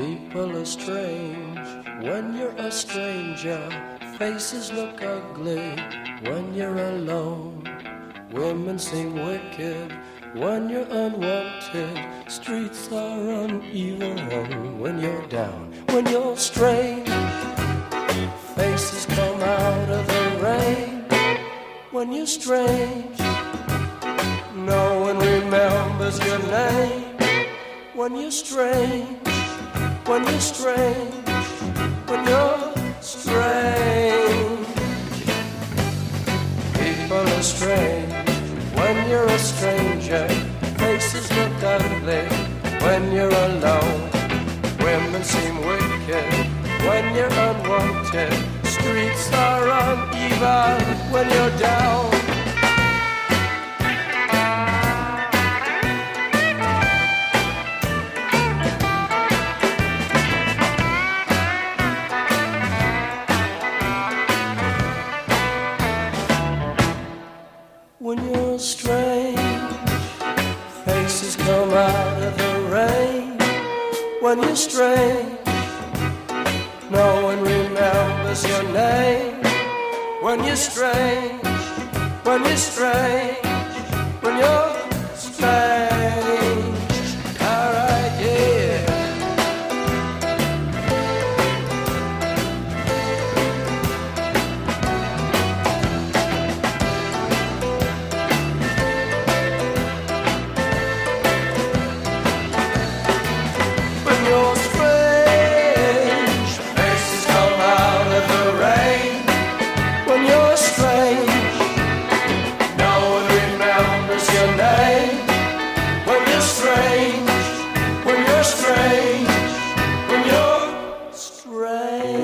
People are strange when you're a stranger. Faces look ugly when you're alone. Women seem wicked when you're unwanted. Streets are uneven when you're down. When you're strange, faces come out of the rain. When you're strange, no one remembers your name. When you're strange, when you're strange, when you're strange. People are strange when you're a stranger. Faces look ugly when you're alone. Women seem wicked when you're unwanted. Streets are uneven when you're down. When you're strange, faces come out of the rain. When you're strange, no one remembers your name. When you're strange, when you're strange, when you're strange. Alright, yeah. When you're strange, faces come out of the rain. When you're strange, no one remembers your name. When you're strange, when you're strange, when you're strange.